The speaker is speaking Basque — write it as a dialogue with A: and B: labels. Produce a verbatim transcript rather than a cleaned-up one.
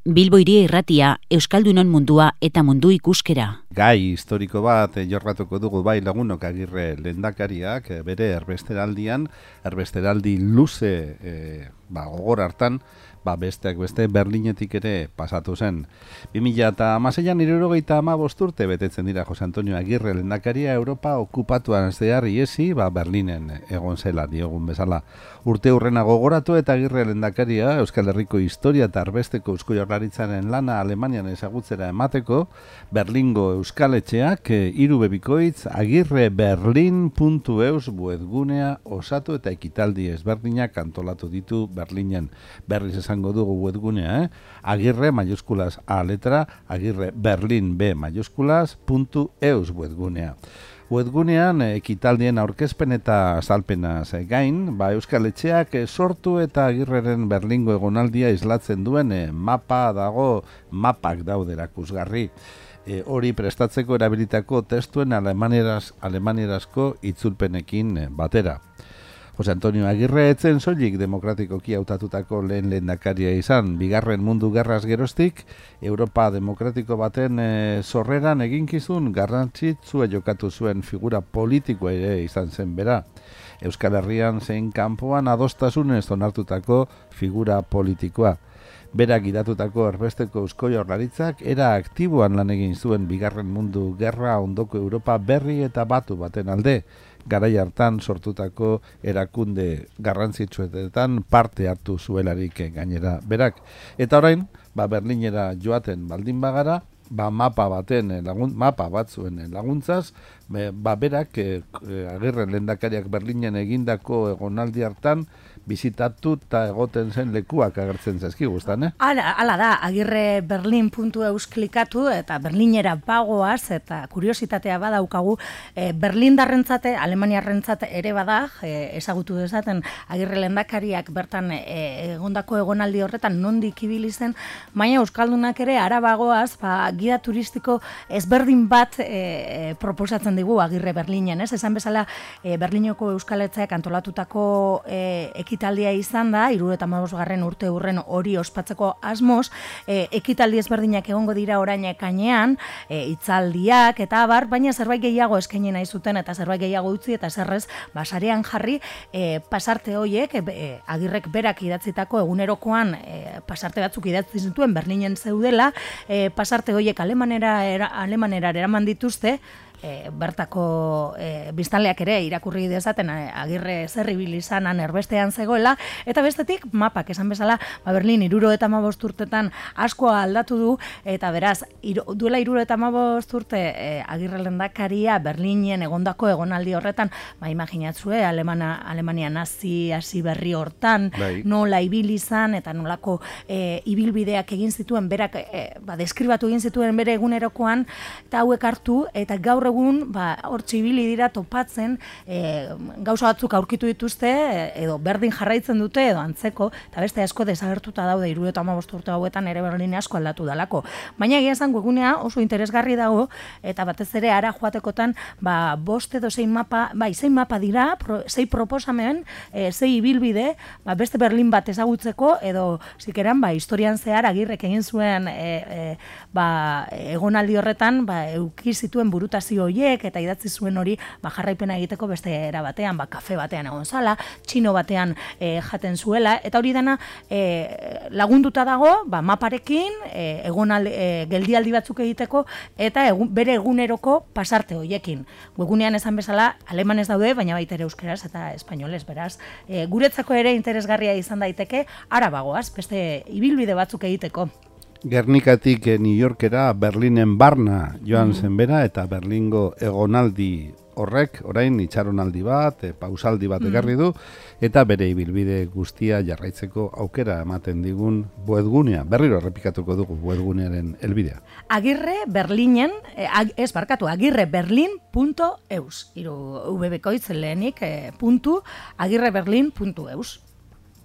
A: Bilbo Hiria Irratia, Euskaldunon mundua eta mundu ikuskera.
B: Gai historiko bat jorratuko dugu bai lagunok Agirre lehendakariak bere erbesteraldian, erbesteraldi luze e, ba, gogor hartan, ba, besteak beste Berlinetik ere pasatu zen. bi mila hamaseian hirurogeita hamabost urte betetzen dira Jose Antonio Agirre lehendakaria Europa okupatuan zehar iesi, ba, Berlinen egon zela diogun bezala. Urte hurrena gogoratu eta Agirre lehendakaria Euskal Herriko historia eta arbesteko Eusko Jaurlaritzaren lana Alemanian ezagutzera emateko, Berlingo Euskal Etxeak hiru bebikoitz agirreberlin puntu eus webgunea osatu eta ekitaldi ezberdinak antolatu ditu Berlinen. Berriz esango dugu webgunea, eh? Agirre mayúsculas A letra, agirreberlin B mayúsculas puntu eus webgunea. Webgunean ekitaldien aurkezpen eta azalpenaz gain, ba Euskal Etxeak sortu eta Agirreren Berlingo egonaldia islatzen duen e, mapa dago, mapak daude erakusgarri. E, hori prestatzeko erabilitako testuen alemanieraz, alemanierazko itzulpenekin e, batera. Jose Antonio Agirre etzen soilik demokratikoki hautatutako lehen lehendakaria izan, bigarren mundu gerraz geroztik, Europa demokratiko baten e, sorreran eginkizun garrantzitsua jokatu zuen figura politikoa ere izan zen bera. Euskal Herrian zein kanpoan adostasunez onartutako figura politikoa. Berak gidatutako erbesteko Eusko Jaurlaritzak era aktiboan lan egin zuen bigarren mundu gerra ondoko Europa berri eta batu baten alde, garai hartan sortutako erakunde garrantzitsuetan parte hartu zuelarik gainera berak. Eta orain, ba Berlinera joaten baldin bagara, ba mapa baten lagun, mapa batzuen laguntzaz, ba berak eh, Agirre lehendakariak Berlinen egindako egonaldi hartan bizitatu eta egoten zen lekuak agertzen zaizkigu, eztan, eh?
C: Hala, hala da, agirreberlin puntu eus klikatu eta Berlinera bagoaz eta kuriositatea badaukagu, e, Berlindarrentzate, Alemaniarrentzat ere bada, e, ezagutu dezaten Agirre lehendakariak bertan e, egondako egonaldi horretan nondik ibili zen, baina euskaldunak ere arabagoaz, ba, gida turistiko ezberdin bat e, proposatzen digu Agirre Berlinen, ez? Esan bezala e, Berlineko Euskaletzeak antolatutako e, ekitaldia izan da, hirurogeita hamabosgarren urte hurren hori ospatzeko asmoz, e, ekitaldi ezberdinak egongo dira orain ekainean, e, hitzaldiak eta abar, baina zerbait gehiago eskaini nahi zuten eta zerbait gehiago utzi eta zerrez basarean jarri e, pasarte hoiek, e, Agirrek berak idatzitako egunerokoan e, pasarte batzuk idatzi zituen Berlinen zeudela, e, pasarte hoiek alemanera era, alemanera eraman dituzte, E, bertako e, biztanleak ere irakurri dezaten e, Agirre zer ibili izanan erbestean zegoela, eta bestetik mapak esan bezala, ba Berlin hirurogeita hamabost urtetan asko aldatu du, eta beraz iru, duela hirurogeita hamabost urte e, Agirre lehendakaria Berlinen egondako egonaldi horretan, ba imaginatzue Alemana, Alemania nazi hasi berri hortan, bai. Nola ibili izan eta nolako e, ibilbideak egin zituen berak e, ba deskribatu egin zituen bere egunerokoan, eta hauek hartu eta gaur egun, ba, hortxe ibili dira topatzen, e, gauza batzuk aurkitu dituzte, edo berdin jarraitzen dute, edo antzeko, eta beste asko desagertuta daude, hirurogeita hamabost urte hauetan ere Berlin asko aldatu dalako. Baina egia esan webgunea oso interesgarri dago, eta batez ere ara joatekotan, ba, bost edo zein mapa, bai, zein mapa dira, pro, zei proposamen, e, zei ibilbide, ba, beste Berlin bat ezagutzeko, edo zikeran, ba, historian zehar Agirrek egin zuen, e, e, ba, egonaldi horretan, ba, euki zituen burutazio hoiek eta idatzi zuen hori ba, jarraipena egiteko beste era batean, ba, kafe batean egon zala, txino batean e, jaten zuela, eta hori dena e, lagunduta dago, ba, maparekin, e, egonaldi, e, geldialdi batzuk egiteko, eta egun, bere eguneroko pasarte hoiekin. Webgunean esan bezala, alemanez daude, baina baita ere euskeraz eta espainolez, beraz. E, guretzako ere interesgarria izan daiteke, arabagoaz, beste ibilbide batzuk egiteko.
B: Gernikatik New Yorkera Berlinen barna joan zen bera eta Berlingo egonaldi horrek orain itxaronaldi bat, e, pausaldi bat ekarri du eta bere ibilbide guztia jarraitzeko aukera ematen digun webgunea. Berriro errepikatuko dugu webgunearen helbidea.
C: Agirre Berlinen, eh, ag, ez barkatu, agirreberlin puntu eus. Hiru V bikoitz lehenik, eh, puntu agirreberlin puntu eus.